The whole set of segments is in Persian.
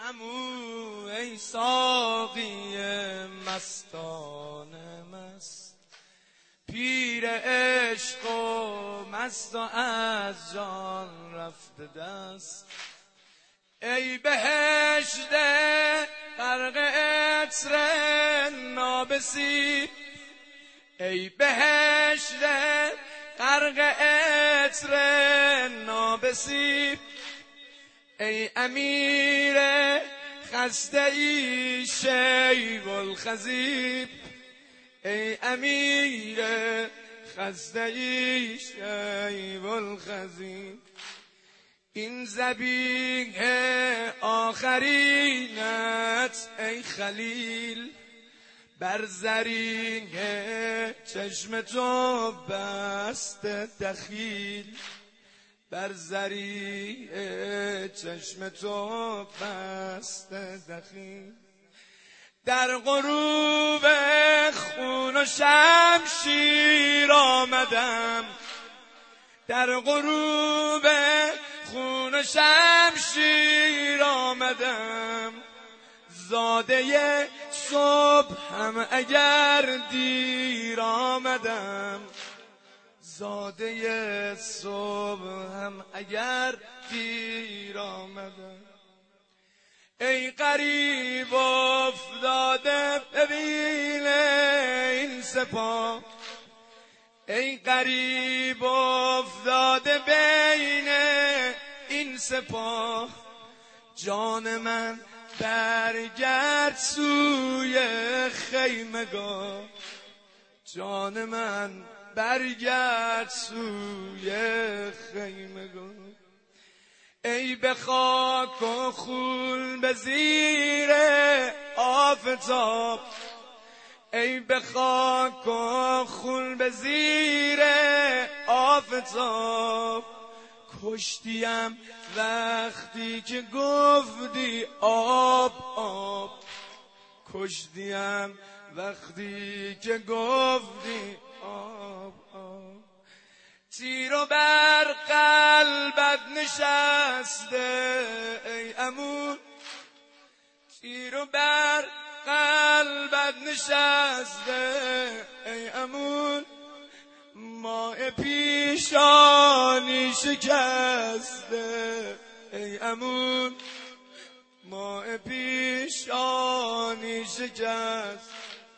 عمو ای ساقی مستانه مست، پیر عشق و مست و از جان رفته دست. ای بهشت غرق عطر نابسیب، ای بهشت غرق عطر نابسیب، ای امیر خسته ای شیب الخضیب، ای امیر خسته ای شیب الخضیب. این ذبیح آخرینت ای خلیل، بر زرین چشم تو بست دخیل، بر زرین چشم تو بست دخیل. در غروب خون و شمشیر آمدم، در غروب خون و شمشیر آمدم. زاده صبح هم اگر دیر آمدم، زاده صبح هم اگر دیر آمدم. ای غریب افتاده ببین این سپاه، ای غریب افتاده بین این سپاه. جان من برگرد سوی خیمگاه، جان من برگرد سوی خیمگاه. ای به خاک و خون به زیر آفتاب، ای به خاک و خون به زیر آفتاب. کشتیم وقتی که گفتی آب آب، کشتیم وقتی که گفتی آب آب. تیر و بر قلبت نشسته ای عمو، تیر و بر قلبت نشسته ای عمو. ماء پیشانی شکسته ای عمو، ماء پیشانی شکست.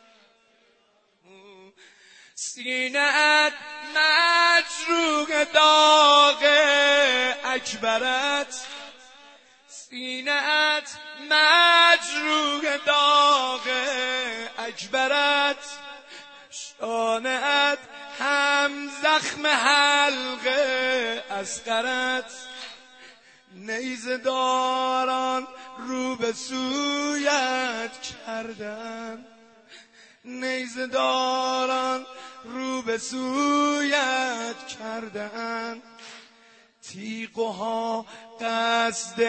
سینه‌ات مجروح داغ اکبرت، سینه‌ات مجروح داغ اکبرت. شانه‌ات هم زخم حلق اصغرت. نیزه داران رو به سویت کردن، نیزه داران رو به سویت کردن. تیغها قصد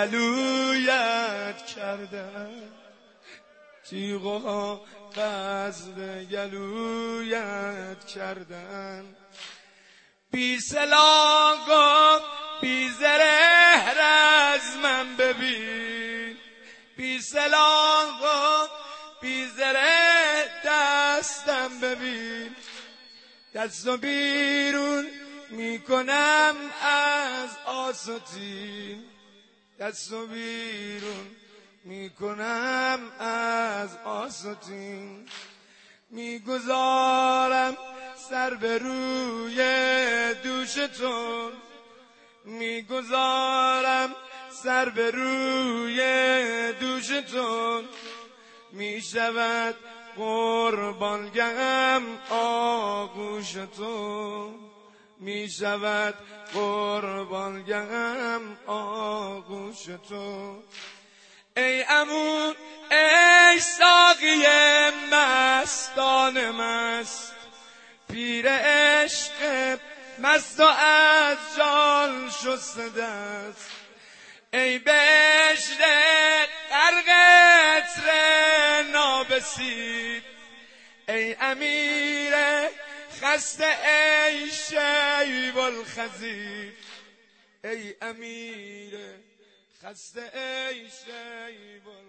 گلویت کردن، تیغها قصد گلویت کردن. بی سلاح و بی زره از من ببین، بی سلاح و بی زره دستم ببین. دستو بیرون میکنم از آستین، دستو بیرون میکنم از آستین. میگذارم سر به روی دوشتون، میگذارم سر به روی دوشتون. میشود قربانگهم آغوشتون، میشود قربانگهم آغوشتون. ای عمو ای ساقی مستان مست، پیر عشق مست و از جان شسته دست. ای بهشت غرق عطر نابسیب، ای امیر خسته ای شیب الخضیب، ای امیر خسته ای شیبان